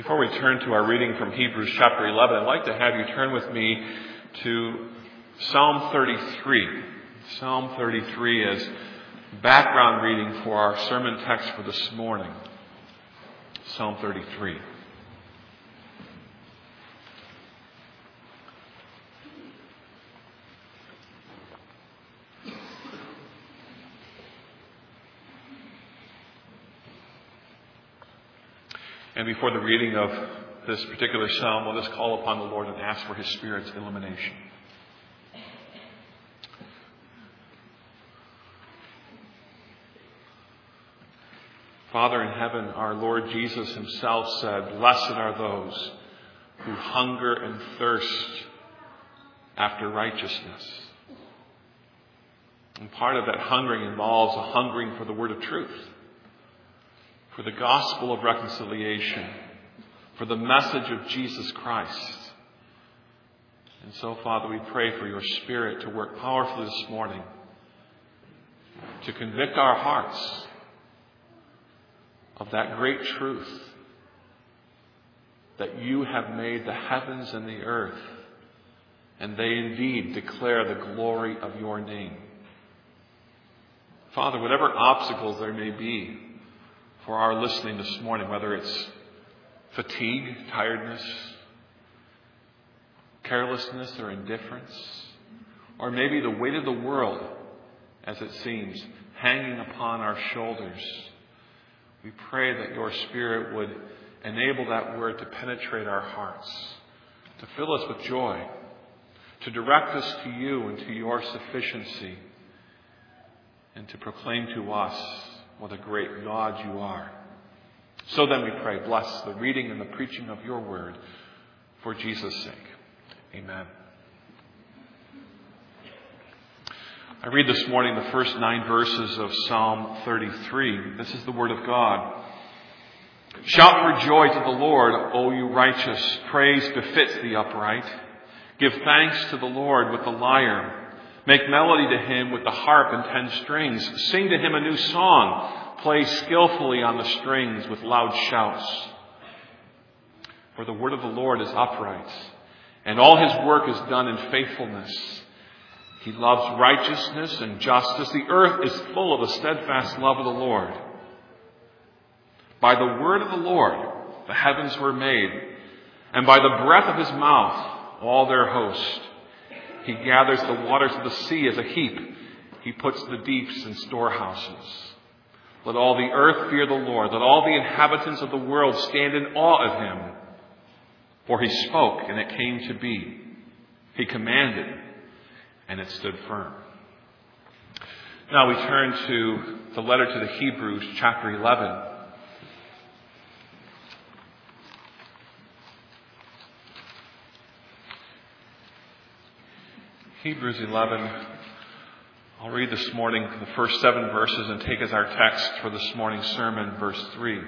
Before we turn to our reading from Hebrews chapter 11, I'd like to have you turn with me to Psalm 33. Psalm 33 is background reading for our sermon text for this morning. Psalm 33. And before the reading of this particular psalm, let us call upon the Lord and ask for His Spirit's illumination. Father in heaven, our Lord Jesus Himself said, "Blessed are those who hunger and thirst after righteousness." And part of that hungering involves a hungering for the word of truth, for the gospel of reconciliation, for the message of Jesus Christ. And so, Father, we pray for your Spirit to work powerfully this morning, to convict our hearts of that great truth that you have made the heavens and the earth, and they indeed declare the glory of your name. Father, whatever obstacles there may be for our listening this morning, whether it's fatigue, tiredness, carelessness, or indifference, or maybe the weight of the world, as it seems, hanging upon our shoulders, we pray that your Spirit would enable that word to penetrate our hearts, to fill us with joy, to direct us to you and to your sufficiency, and to proclaim to us what a great God you are. So then we pray, bless the reading and the preaching of your word for Jesus' sake. Amen. I read this morning the first 9 verses of Psalm 33. This is the word of God. Shout for joy to the Lord, O you righteous. Praise befits the upright. Give thanks to the Lord with the lyre. Make melody to him with the harp and 10 strings. Sing to him a new song. Play skillfully on the strings with loud shouts. For the word of the Lord is upright, and all his work is done in faithfulness. He loves righteousness and justice. The earth is full of the steadfast love of the Lord. By the word of the Lord the heavens were made, and by the breath of his mouth all their host. He gathers the waters of the sea as a heap. He puts the deeps in storehouses. Let all the earth fear the Lord. Let all the inhabitants of the world stand in awe of him. For he spoke, and it came to be. He commanded, and it stood firm. Now we turn to the letter to the Hebrews, chapter 11. Hebrews 11, I'll read this morning the first 7 verses and take as our text for this morning's sermon, verse 3.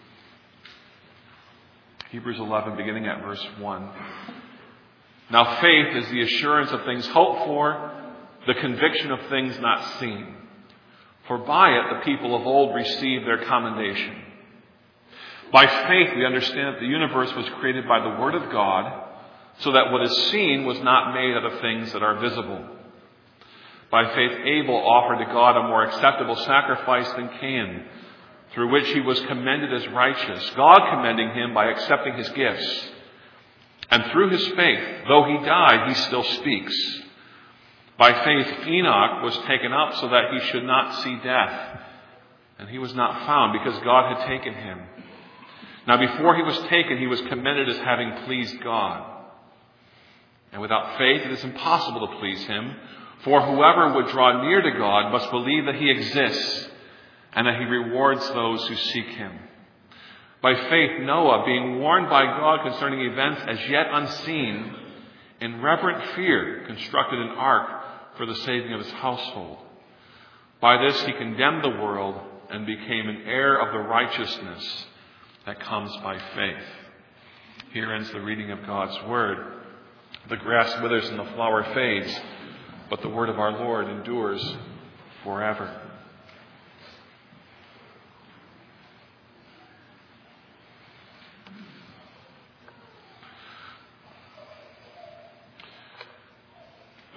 Hebrews 11, beginning at verse 1. Now faith is the assurance of things hoped for, the conviction of things not seen. For by it the people of old received their commendation. By faith we understand that the universe was created by the word of God, so that what is seen was not made out of things that are visible. By faith Abel offered to God a more acceptable sacrifice than Cain, through which he was commended as righteous, God commending him by accepting his gifts. And through his faith, though he died, he still speaks. By faith Enoch was taken up so that he should not see death, and he was not found because God had taken him. Now before he was taken, he was commended as having pleased God. And without faith, it is impossible to please him. For whoever would draw near to God must believe that he exists and that he rewards those who seek him. By faith, Noah, being warned by God concerning events as yet unseen, in reverent fear constructed an ark for the saving of his household. By this he condemned the world and became an heir of the righteousness that comes by faith. Here ends the reading of God's word. The grass withers and the flower fades, but the word of our Lord endures forever.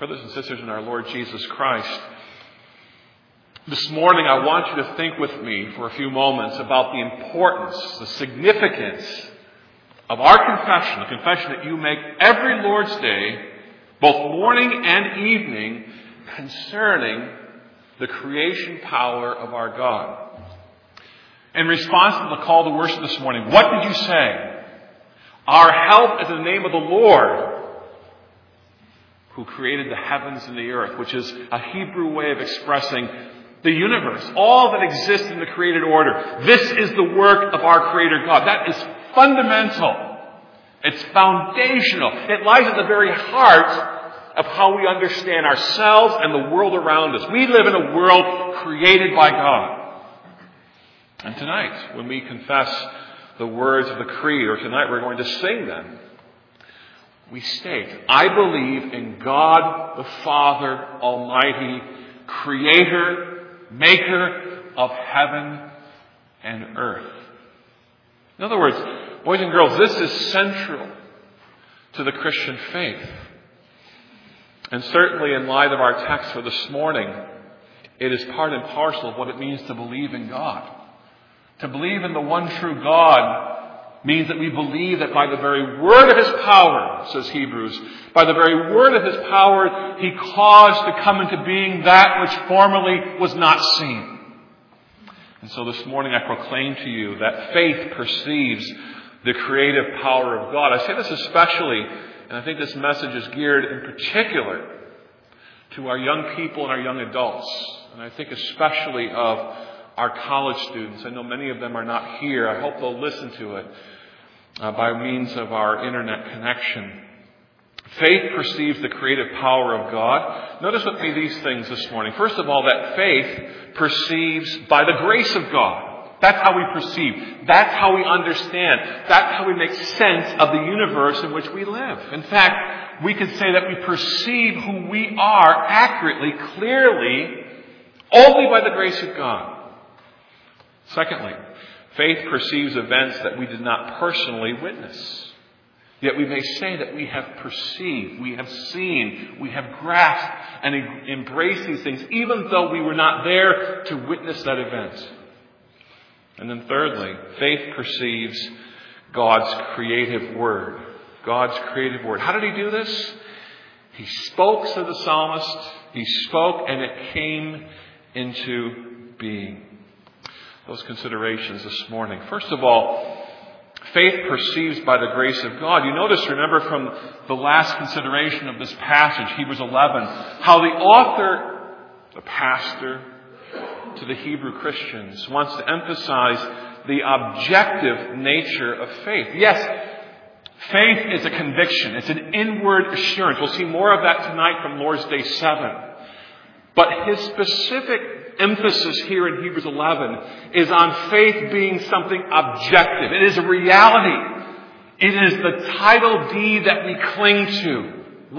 Brothers and sisters in our Lord Jesus Christ, this morning I want you to think with me for a few moments about the importance, the significance of our confession, the confession that you make every Lord's Day, both morning and evening, concerning the creation power of our God. In response to the call to worship this morning, what did you say? Our help is in the name of the Lord, who created the heavens and the earth, which is a Hebrew way of expressing the universe, all that exists in the created order. This is the work of our Creator God. That is fundamental. It's foundational. It lies at the very heart of how we understand ourselves and the world around us. We live in a world created by God. And tonight, when we confess the words of the Creed, or tonight we're going to sing them, we state, I believe in God the Father Almighty, Creator, Maker of heaven and earth. In other words, boys and girls, this is central to the Christian faith. And certainly in light of our text for this morning, it is part and parcel of what it means to believe in God. To believe in the one true God means that we believe that by the very word of His power, says Hebrews, by the very word of His power, He caused to come into being that which formerly was not seen. And so this morning I proclaim to you that faith perceives the creative power of God. I say this especially, and I think this message is geared in particular to our young people and our young adults. And I think especially of our college students. I know many of them are not here. I hope they'll listen to it by means of our internet connection. Faith perceives the creative power of God. Notice with me these things this morning. First of all, that faith perceives by the grace of God. That's how we perceive. That's how we understand. That's how we make sense of the universe in which we live. In fact, we could say that we perceive who we are accurately, clearly, only by the grace of God. Secondly, faith perceives events that we did not personally witness. Yet we may say that we have perceived, we have seen, we have grasped and embraced these things, even though we were not there to witness that event. And then thirdly, faith perceives God's creative word. God's creative word. How did He do this? He spoke, said the psalmist. He spoke and it came into being. Those considerations this morning. First of all, faith perceives by the grace of God. You notice, remember from the last consideration of this passage, Hebrews 11, how the author, the pastor to the Hebrew Christians, wants to emphasize the objective nature of faith. Yes, faith is a conviction. It's an inward assurance. We'll see more of that tonight from Lord's Day 7. But his specific emphasis here in Hebrews 11 is on faith being something objective. It is a reality. It is the title deed that we cling to.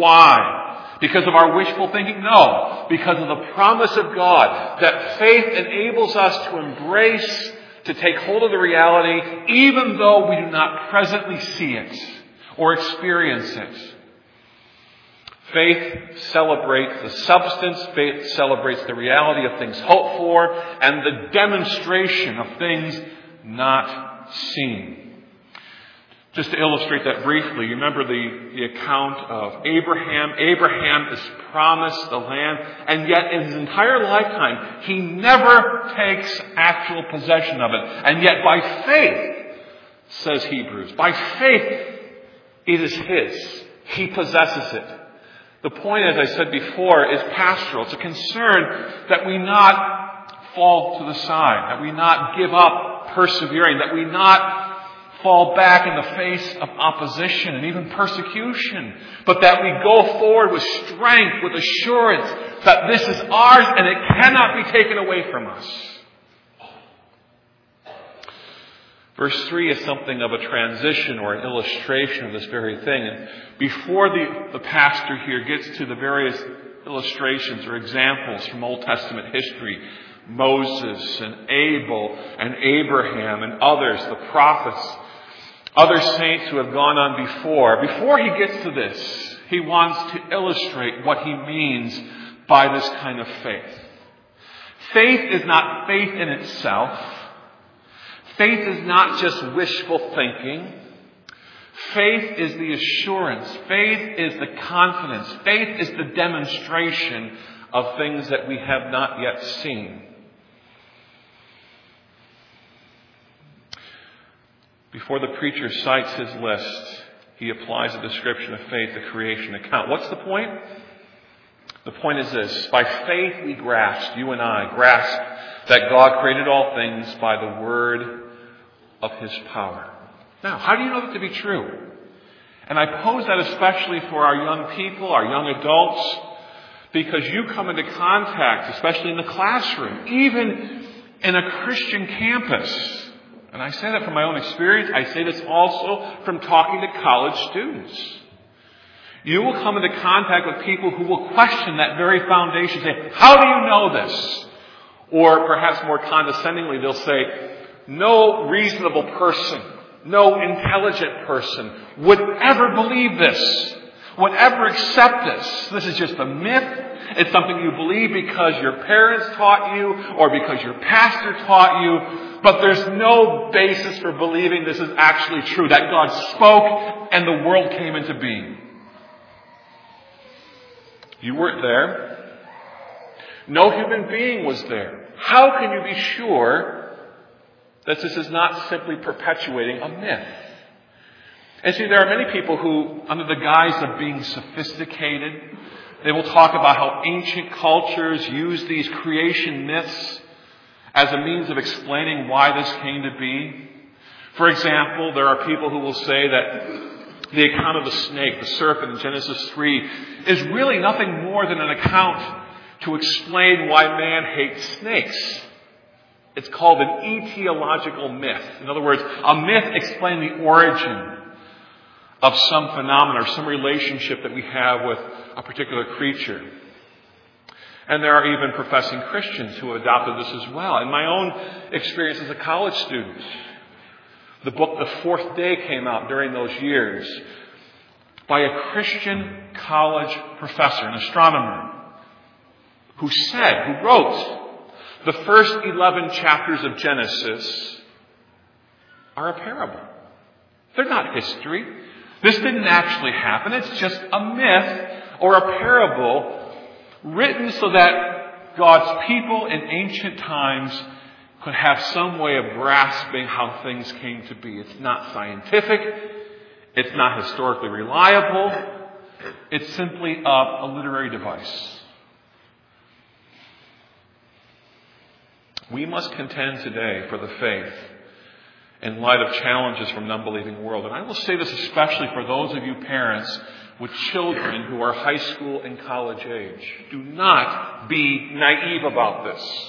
Why? Because of our wishful thinking? No. Because of the promise of God that faith enables us to embrace, to take hold of the reality, even though we do not presently see it or experience it. Faith celebrates the substance. Faith celebrates the reality of things hoped for and the demonstration of things not seen. Just to illustrate that briefly, you remember the account of Abraham. Abraham is promised the land, and yet in his entire lifetime, he never takes actual possession of it. And yet by faith, says Hebrews, by faith, it is his. He possesses it. The point, as I said before, is pastoral. It's a concern that we not fall to the side, that we not give up persevering, that we not fall back in the face of opposition and even persecution, but that we go forward with strength, with assurance that this is ours and it cannot be taken away from us. Verse 3 is something of a transition or an illustration of this very thing. And before the pastor here gets to the various illustrations or examples from Old Testament history, Moses and Abel and Abraham and others, the prophets, other saints who have gone on before he gets to this, he wants to illustrate what he means by this kind of faith. Faith is not faith in itself. Faith is not just wishful thinking. Faith is the assurance. Faith is the confidence. Faith is the demonstration of things that we have not yet seen. Before the preacher cites his list, he applies a description of faith, the creation account. What's the point? The point is this. By faith we grasp, you and I grasp, that God created all things by the word of his power. Now, how do you know that to be true? And I pose that especially for our young people, our young adults, because you come into contact, especially in the classroom, even in a Christian campus. And I say that from my own experience. I say this also from talking to college students. You will come into contact with people who will question that very foundation. Say, how do you know this? Or perhaps more condescendingly, they'll say, no reasonable person, no intelligent person would ever believe this, would ever accept this. This is just a myth. It's something you believe because your parents taught you or because your pastor taught you. But there's no basis for believing this is actually true, that God spoke and the world came into being. You weren't there. No human being was there. How can you be sure that this is not simply perpetuating a myth? And see, there are many people who, under the guise of being sophisticated, they will talk about how ancient cultures use these creation myths as a means of explaining why this came to be. For example, there are people who will say that the account of the snake, the serpent in Genesis 3, is really nothing more than an account to explain why man hates snakes. It's called an etiological myth. In other words, a myth explaining the origin of some phenomenon or some relationship that we have with a particular creature. And there are even professing Christians who have adopted this as well. In my own experience as a college student, the book The Fourth Day came out during those years by a Christian college professor, an astronomer, who wrote, the first 11 chapters of Genesis are a parable. They're not history. This didn't actually happen. It's just a myth or a parable written so that God's people in ancient times could have some way of grasping how things came to be. It's not scientific. It's not historically reliable. It's simply a literary device. We must contend today for the faith in light of challenges from an unbelieving world. And I will say this especially for those of you parents with children who are high school and college age. Do not be naive about this.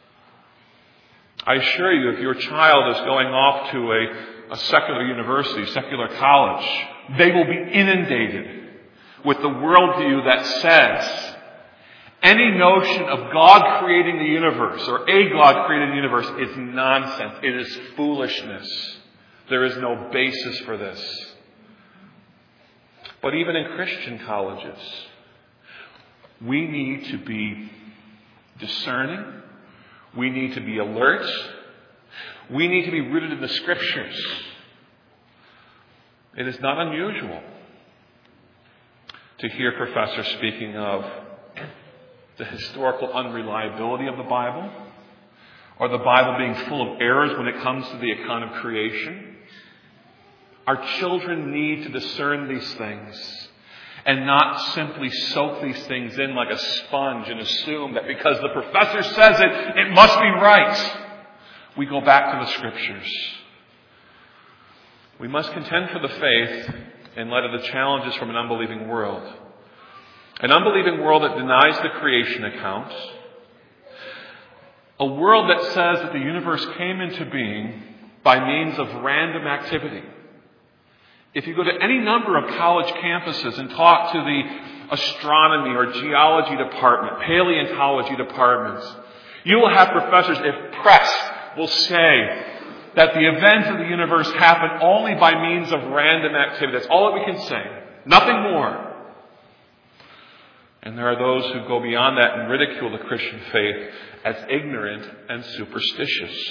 I assure you, if your child is going off to a secular university, secular college, they will be inundated with the worldview that says any notion of God creating the universe or a God creating the universe is nonsense. It is foolishness. There is no basis for this. But even in Christian colleges, we need to be discerning. We need to be alert. We need to be rooted in the Scriptures. It is not unusual to hear professors speaking of the historical unreliability of the Bible, or the Bible being full of errors when it comes to the account of creation. Our children need to discern these things and not simply soak these things in like a sponge and assume that because the professor says it, it must be right. We go back to the Scriptures. We must contend for the faith in light of the challenges from an unbelieving world. An unbelieving world that denies the creation account. A world that says that the universe came into being by means of random activity. If you go to any number of college campuses and talk to the astronomy or geology department, paleontology departments, you will have professors, if pressed, will say that the events of the universe happen only by means of random activity. That's all that we can say. Nothing more. And there are those who go beyond that and ridicule the Christian faith as ignorant and superstitious.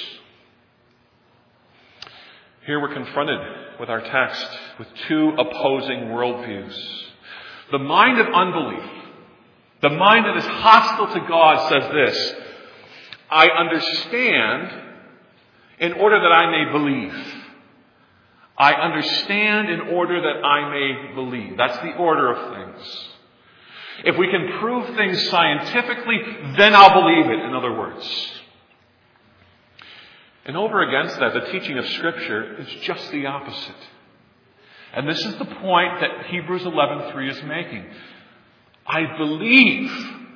Here we're confronted with our text with two opposing worldviews. The mind of unbelief, the mind that is hostile to God, says this: I understand in order that I may believe. I understand in order that I may believe. That's the order of things. If we can prove things scientifically, then I'll believe it, in other words. And over against that, the teaching of Scripture is just the opposite. And this is the point that Hebrews 11:3 is making. I believe.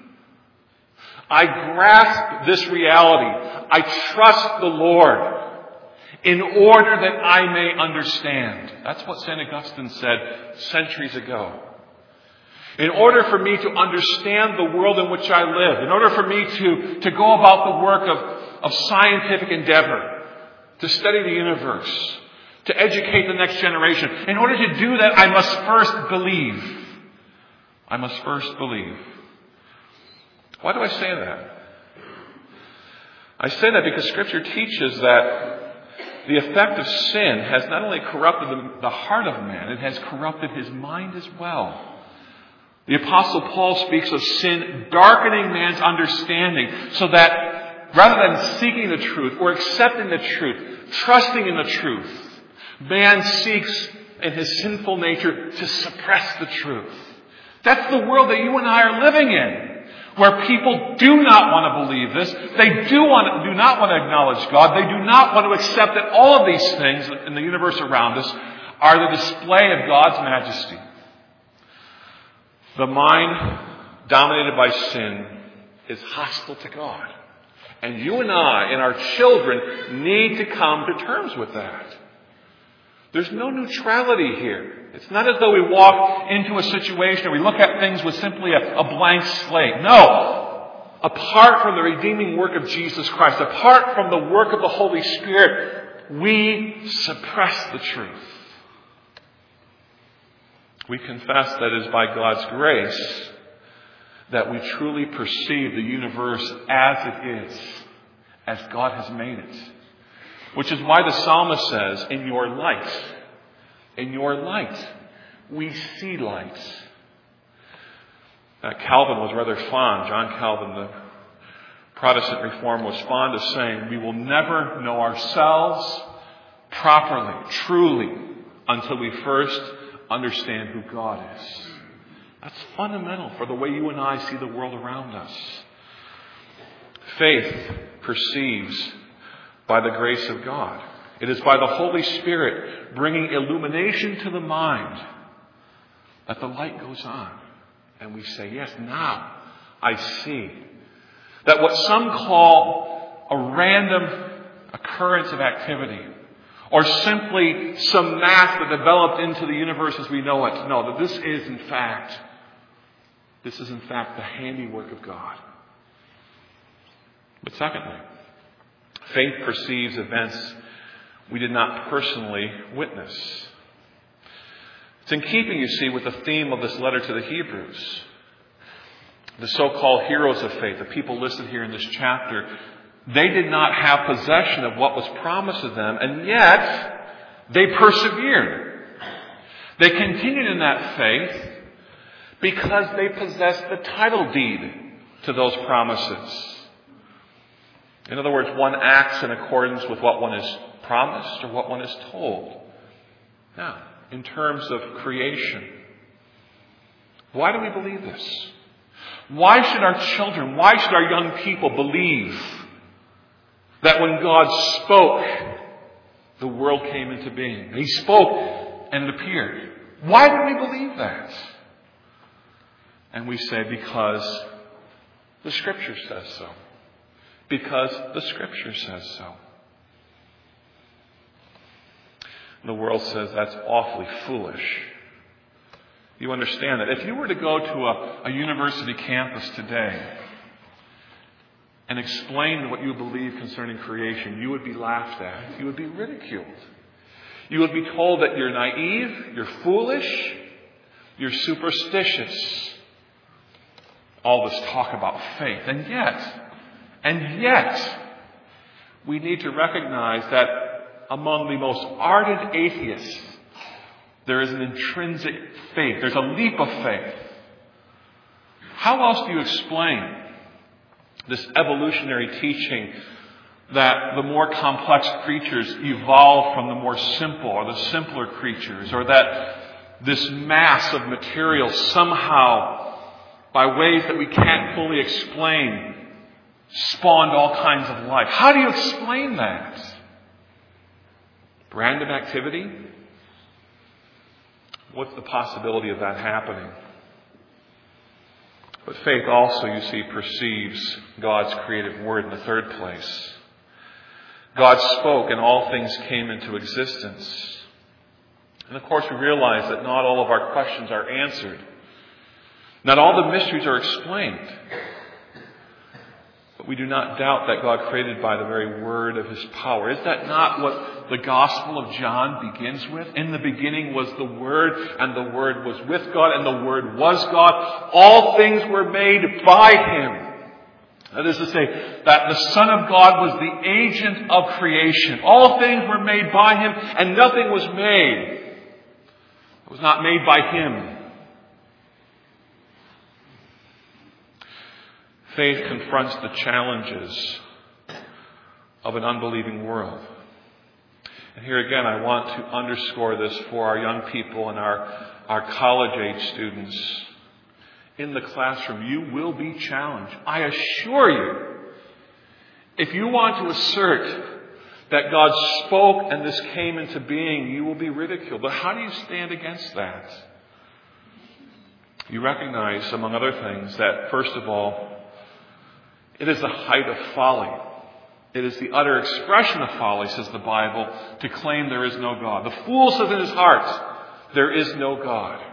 I grasp this reality. I trust the Lord in order that I may understand. That's what St. Augustine said centuries ago. In order for me to understand the world in which I live, in order for me to go about the work of scientific endeavor, to study the universe, to educate the next generation, in order to do that, I must first believe. I must first believe. Why do I say that? I say that because Scripture teaches that the effect of sin has not only corrupted the heart of man, it has corrupted his mind as well. The Apostle Paul speaks of sin darkening man's understanding, so that rather than seeking the truth or accepting the truth, trusting in the truth, man seeks in his sinful nature to suppress the truth. That's the world that you and I are living in, where people do not want to believe this. They do not want to acknowledge God. They do not want to accept that all of these things in the universe around us are the display of God's majesty. The mind dominated by sin is hostile to God. And you and I and our children need to come to terms with that. There's no neutrality here. It's not as though we walk into a situation or we look at things with simply a blank slate. No. Apart from the redeeming work of Jesus Christ, apart from the work of the Holy Spirit, we suppress the truth. We confess that it is by God's grace that we truly perceive the universe as it is, as God has made it. Which is why the psalmist says, in your light, we see light. Calvin was rather fond, John Calvin, the Protestant reformer, was fond of saying, we will never know ourselves properly, truly, until we first understand who God is. That's fundamental for the way you and I see the world around us. Faith perceives by the grace of God. It is by the Holy Spirit bringing illumination to the mind that the light goes on. And we say, yes, now I see. That what some call a random occurrence of activity, or simply some math that developed into the universe as we know it. No, that this is in fact the handiwork of God. But secondly, faith perceives events we did not personally witness. It's in keeping, you see, with the theme of this letter to the Hebrews. The so-called heroes of faith, the people listed here in this chapter, they did not have possession of what was promised to them, and yet they persevered. They continued in that faith because they possessed the title deed to those promises. In other words, one acts in accordance with what one is promised or what one is told. Now, in terms of creation, why do we believe this? Why should our children, why should our young people believe that when God spoke, the world came into being? He spoke and it appeared. Why do we believe that? And we say, because the Scripture says so. Because the Scripture says so. The world says that's awfully foolish. You understand that. If you were to go to a university campus today and explain what you believe concerning creation, you would be laughed at. You would be ridiculed. You would be told that you're naive, you're foolish, you're superstitious. all this talk about faith. And yet, we need to recognize that among the most ardent atheists, there is an intrinsic faith. There's a leap of faith. How else do you explain this evolutionary teaching that the more complex creatures evolve from the more simple or the simpler creatures, or that this mass of material somehow, by ways that we can't fully explain, spawned all kinds of life? How do you explain that? Random activity? What's the possibility of that happening? But faith also, you see, perceives God's creative word in the third place. God spoke and all things came into existence. And of course we realize that not all of our questions are answered. Not all the mysteries are explained. But we do not doubt that God created by the very word of His power. Is that not what the Gospel of John begins with? In the beginning was the Word, and the Word was with God, and the Word was God. All things were made by Him. That is to say, that the Son of God was the agent of creation. All things were made by Him, and nothing was made that was not made by Him. Faith confronts the challenges of an unbelieving world. And here again, I want to underscore this for our young people and our college-age students. In the classroom, you will be challenged. I assure you, if you want to assert that God spoke and this came into being, you will be ridiculed. But how do you stand against that? You recognize, among other things, that first of all, it is the height of folly. It is the utter expression of folly, says the Bible, to claim there is no God. The fool says in his heart, there is no God.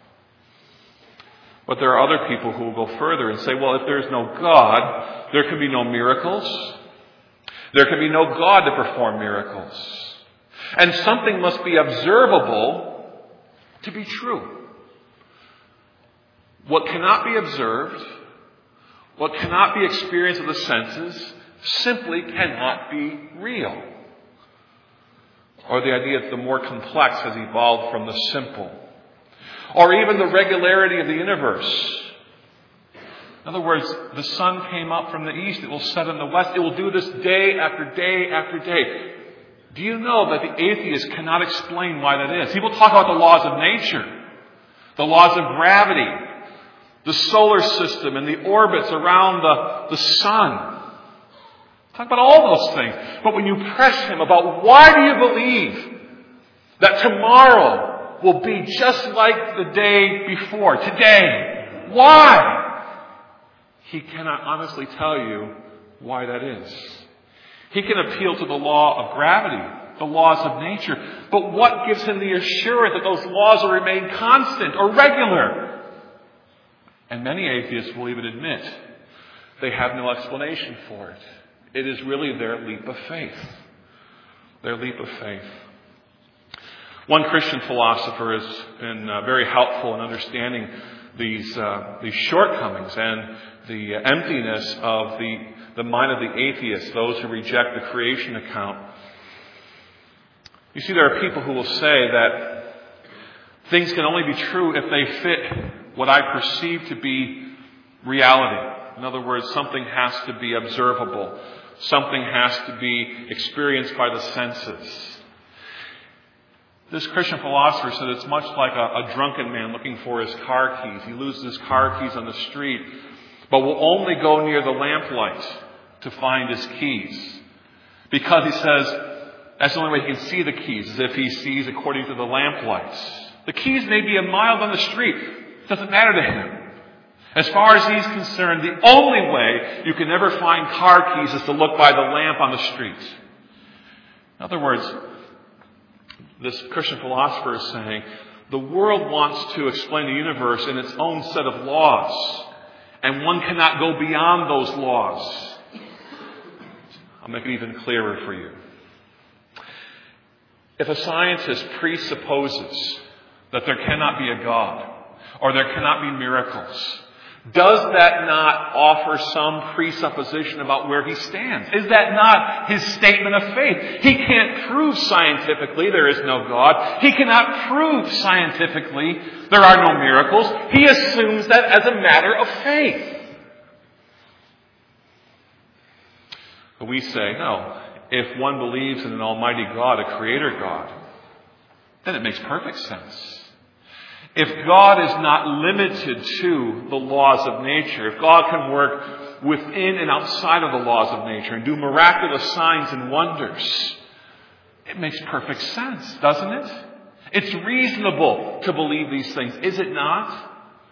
But there are other people who will go further and say, well, if there is no God, there can be no miracles. There can be no God to perform miracles. And something must be observable to be true. What cannot be observed, what cannot be experienced with the senses, simply cannot be real. Or the idea that the more complex has evolved from the simple. Or even the regularity of the universe. In other words, the sun came up from the east, it will set in the west, it will do this day after day after day. Do you know that the atheist cannot explain why that is? People talk about the laws of nature, the laws of gravity, the solar system and the orbits around the sun. Talk about all those things. But when you press him about why do you believe that tomorrow will be just like the day before, today, why? He cannot honestly tell you why that is. He can appeal to the law of gravity, the laws of nature. But what gives him the assurance that those laws will remain constant or regular? And many atheists will even admit they have no explanation for it. It is really their leap of faith. Their leap of faith. One Christian philosopher has been very helpful in understanding these shortcomings and the emptiness of the mind of the atheist, those who reject the creation account. You see, there are people who will say that things can only be true if they fit what I perceive to be reality. In other words, something has to be observable. Something has to be experienced by the senses. This Christian philosopher said it's much like a drunken man looking for his car keys. He loses his car keys on the street, but will only go near the lamplight to find his keys. Because he says that's the only way he can see the keys, is if he sees according to the lamplight. The keys may be a mile down the street. It doesn't matter to him. As far as he's concerned, the only way you can ever find car keys is to look by the lamp on the street. In other words, this Christian philosopher is saying the world wants to explain the universe in its own set of laws, and one cannot go beyond those laws. I'll make it even clearer for you. If a scientist presupposes that there cannot be a God, or there cannot be miracles, Does that not offer some presupposition about where he stands? Is that not his statement of faith? He can't prove scientifically there is no God. He cannot prove scientifically there are no miracles. He assumes that as a matter of faith. But we say, no, if one believes in an almighty God, a creator God, then it makes perfect sense. If God is not limited to the laws of nature, if God can work within and outside of the laws of nature and do miraculous signs and wonders, it makes perfect sense, doesn't it? It's reasonable to believe these things, is it not?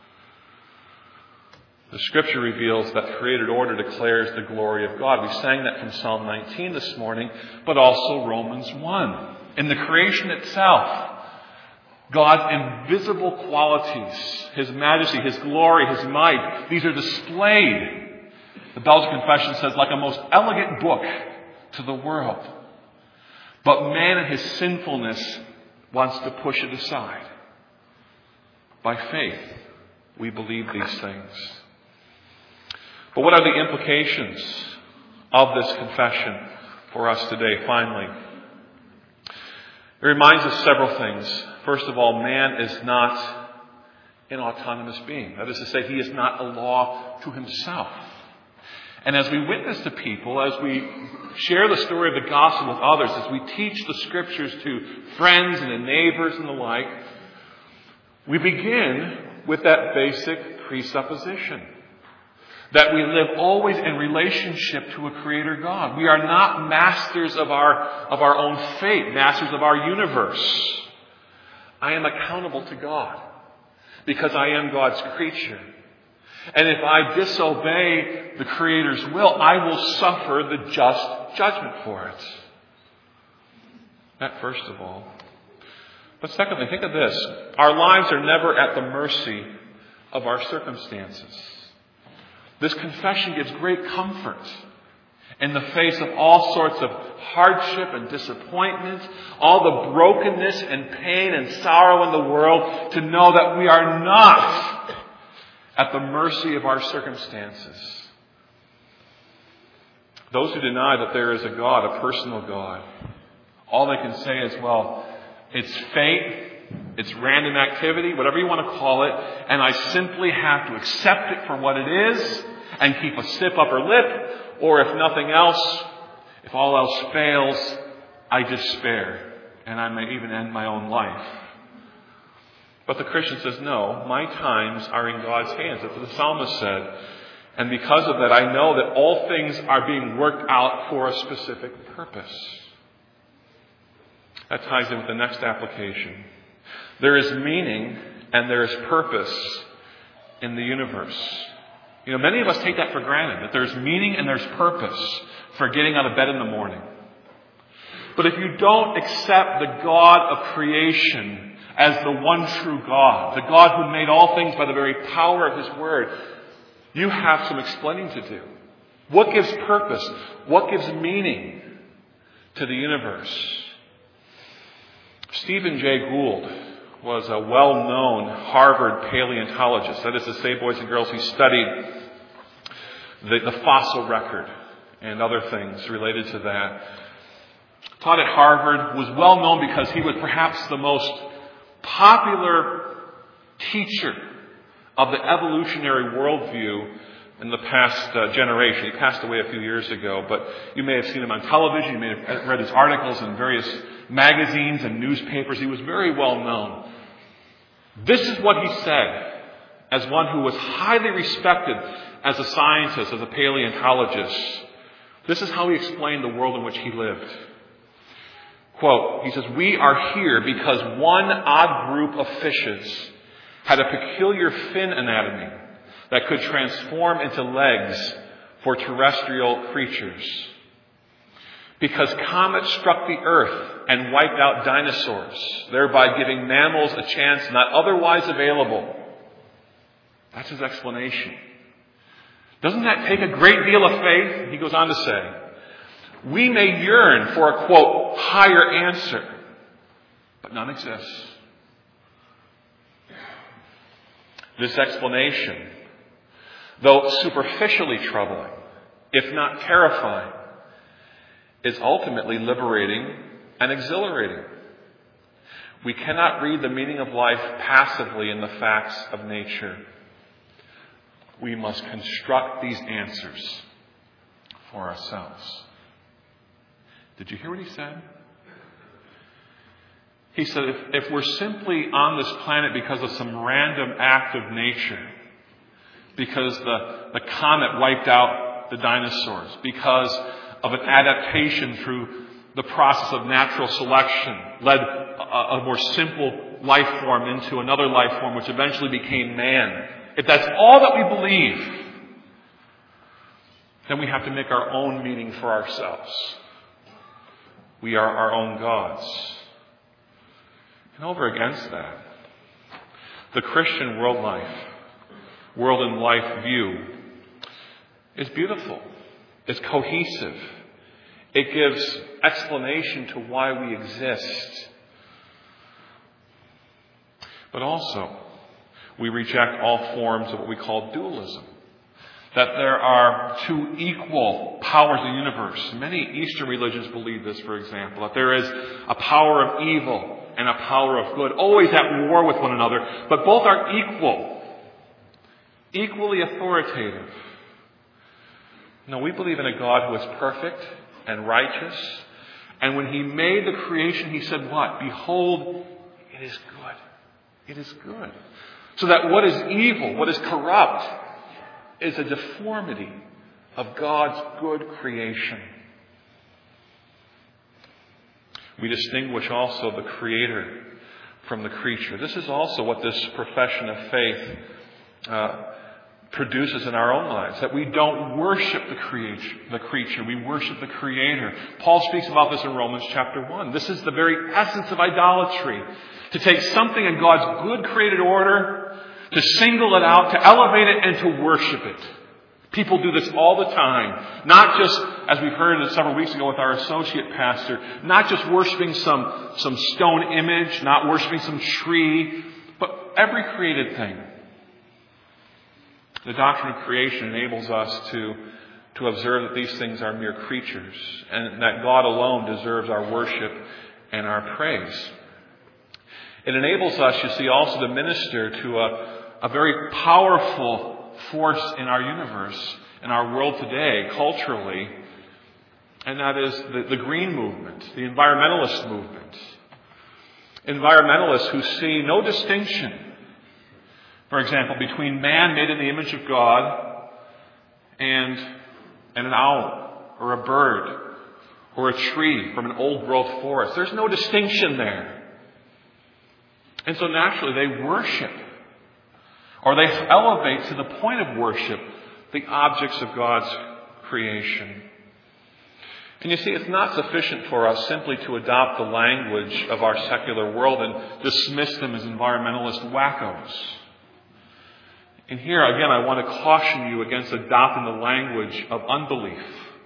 The Scripture reveals that created order declares the glory of God. We sang that from Psalm 19 this morning, but also Romans 1. In the creation itself, God's invisible qualities, His majesty, His glory, His might, these are displayed, the Belgian Confession says, like a most elegant book to the world. But man in his sinfulness wants to push it aside. By faith, we believe these things. But what are the implications of this confession for us today, finally? It reminds us several things. First of all, man is not an autonomous being. That is to say, he is not a law to himself. And as we witness to people, as we share the story of the gospel with others, as we teach the Scriptures to friends and to neighbors and the like, we begin with that basic presupposition that we live always in relationship to a creator God. We are not masters of our own fate, masters of our universe. I am accountable to God because I am God's creature. And if I disobey the Creator's will, I will suffer the just judgment for it. That first of all. But secondly, think of this. Our lives are never at the mercy of our circumstances. This confession gives great comfort in the face of all sorts of hardship and disappointment, all the brokenness and pain and sorrow in the world, to know that we are not at the mercy of our circumstances. Those who deny that there is a God, a personal God, all they can say is, well, it's fate, it's random activity, whatever you want to call it, and I simply have to accept it for what it is and keep a stiff upper lip, or if nothing else, if all else fails, I despair, and I may even end my own life. But the Christian says, no, my times are in God's hands. That's what the psalmist said. And because of that, I know that all things are being worked out for a specific purpose. That ties in with the next application. There is meaning and there is purpose in the universe. You know, many of us take that for granted, that there's meaning and there's purpose for getting out of bed in the morning. But if you don't accept the God of creation as the one true God, the God who made all things by the very power of His Word, you have some explaining to do. What gives purpose? What gives meaning to the universe? Stephen Jay Gould was a well-known Harvard paleontologist. That is to say, boys and girls, he studied the fossil record and other things related to that. Taught at Harvard, was well known because he was perhaps the most popular teacher of the evolutionary worldview in the past generation. He passed away a few years ago, but you may have seen him on television. You may have read his articles in various magazines and newspapers. He was very well known. This is what he said as one who was highly respected as a scientist, as a paleontologist. This is how he explained the world in which he lived. Quote, he says, "We are here because one odd group of fishes had a peculiar fin anatomy that could transform into legs for terrestrial creatures. Because comets struck the earth and wiped out dinosaurs, thereby giving mammals a chance not otherwise available." That's his explanation. Doesn't that take a great deal of faith? He goes on to say, "We may yearn for a, quote, higher answer, but none exists." This explanation though superficially troubling, if not terrifying, is ultimately liberating and exhilarating. We cannot read the meaning of life passively in the facts of nature. We must construct these answers for ourselves. Did you hear what he said? He said, if we're simply on this planet because of some random act of nature, because the comet wiped out the dinosaurs, because of an adaptation through the process of natural selection, led a more simple life form into another life form, which eventually became man. If that's all that we believe, then we have to make our own meaning for ourselves. We are our own gods. And over against that, the Christian world and life view is beautiful. It's cohesive. It gives explanation to why we exist. But also, we reject all forms of what we call dualism. That there are two equal powers in the universe. Many Eastern religions believe this, for example. That there is a power of evil and a power of good, always at war with one another, but both are equal, equally authoritative. No, we believe in a God who is perfect and righteous. And when he made the creation, he said what? Behold, it is good. It is good. So that what is evil, what is corrupt, is a deformity of God's good creation. We distinguish also the Creator from the creature. This is also what this profession of faith produces in our own lives. That we don't worship the creature. We worship the Creator. Paul speaks about this in Romans chapter 1. This is the very essence of idolatry. To take something in God's good created order, to single it out, to elevate it, and to worship it. People do this all the time. Not just, as we heard several weeks ago with our associate pastor, not just worshiping some stone image, not worshiping some tree, but every created thing. The doctrine of creation enables us to observe that these things are mere creatures and that God alone deserves our worship and our praise. It enables us, you see, also to minister to a very powerful force in our universe, in our world today, culturally, and that is the green movement, the environmentalist movement. Environmentalists who see no distinction, for example, between man made in the image of God and an owl or a bird or a tree from an old-growth forest. There's no distinction there. And so naturally they worship, or they elevate to the point of worship, the objects of God's creation. And you see, it's not sufficient for us simply to adopt the language of our secular world and dismiss them as environmentalist wackos. And here, again, I want to caution you against adopting the language of unbelief.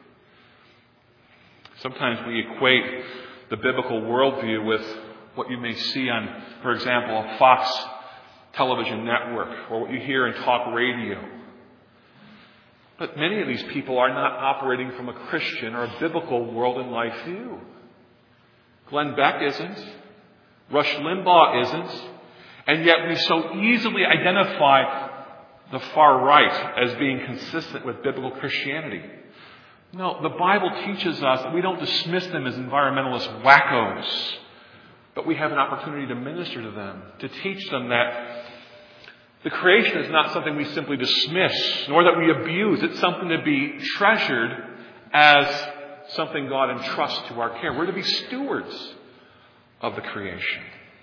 Sometimes we equate the biblical worldview with what you may see on, for example, a Fox television network, or what you hear in talk radio. But many of these people are not operating from a Christian or a biblical world and life view. Glenn Beck isn't. Rush Limbaugh isn't. And yet we so easily identify the far right as being consistent with biblical Christianity. No, the Bible teaches us that we don't dismiss them as environmentalist wackos, but we have an opportunity to minister to them, to teach them that the creation is not something we simply dismiss, nor that we abuse. It's something to be treasured as something God entrusts to our care. We're to be stewards of the creation.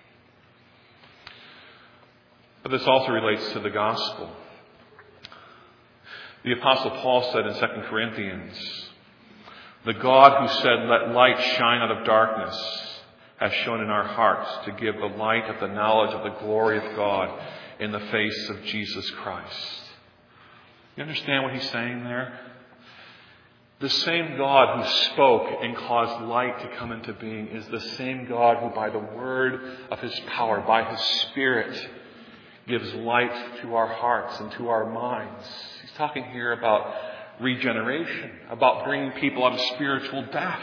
But this also relates to the gospel. The Apostle Paul said in 2 Corinthians, "The God who said, 'Let light shine out of darkness,' has shone in our hearts to give the light of the knowledge of the glory of God in the face of Jesus Christ." You understand what he's saying there? The same God who spoke and caused light to come into being is the same God who, by the word of his power, by his Spirit, gives light to our hearts and to our minds. He's talking here about regeneration, about bringing people out of spiritual death.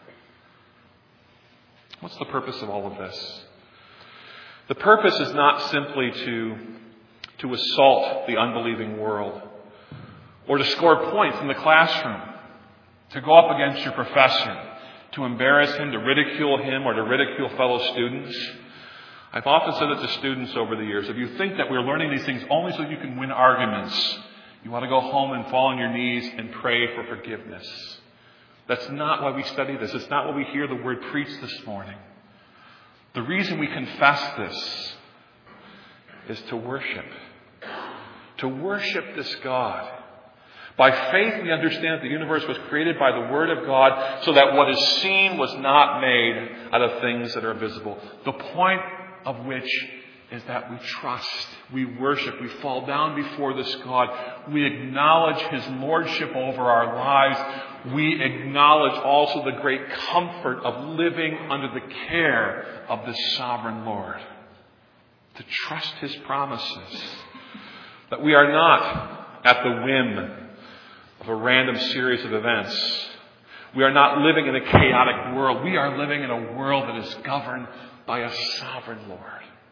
What's the purpose of all of this? The purpose is not simply to assault the unbelieving world or to score points in the classroom, to go up against your professor, to embarrass him, to ridicule him, or to ridicule fellow students. I've often said it to students over the years. If you think that we're learning these things only so you can win arguments, you want to go home and fall on your knees and pray for forgiveness. That's not why we study this. It's not why we hear the word preached this morning. The reason we confess this is to worship. To worship this God. By faith, we understand that the universe was created by the Word of God so that what is seen was not made out of things that are visible. The point of which is that we trust, we worship, we fall down before this God. We acknowledge His lordship over our lives. We acknowledge also the great comfort of living under the care of the sovereign Lord. To trust His promises. That we are not at the whim of a random series of events. We are not living in a chaotic world. We are living in a world that is governed by a sovereign Lord.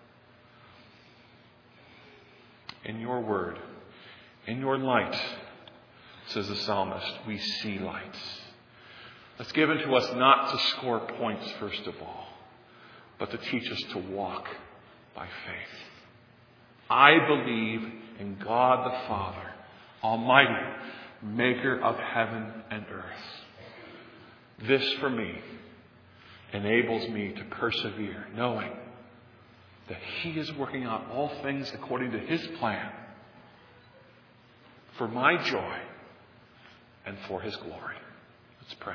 In your word, in your light, says the psalmist, we see light. That's given to us not to score points, first of all, but to teach us to walk by faith. I believe in God the Father, Almighty, Maker of heaven and earth. This, for me, enables me to persevere, knowing that He is working out all things according to His plan for my joy and for His glory. Let's pray.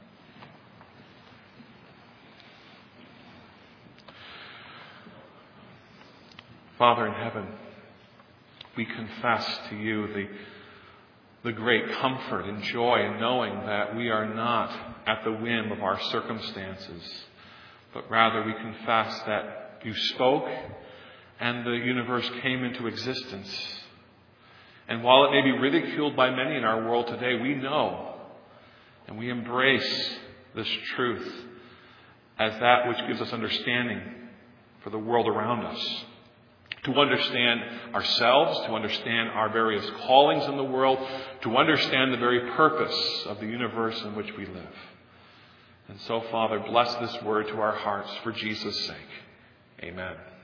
Father in heaven, we confess to You the great comfort and joy in knowing that we are not at the whim of our circumstances, but rather we confess that You spoke and the universe came into existence. And while it may be ridiculed by many in our world today, we know and we embrace this truth as that which gives us understanding for the world around us. To understand ourselves, to understand our various callings in the world, to understand the very purpose of the universe in which we live. And so, Father, bless this word to our hearts for Jesus' sake. Amen.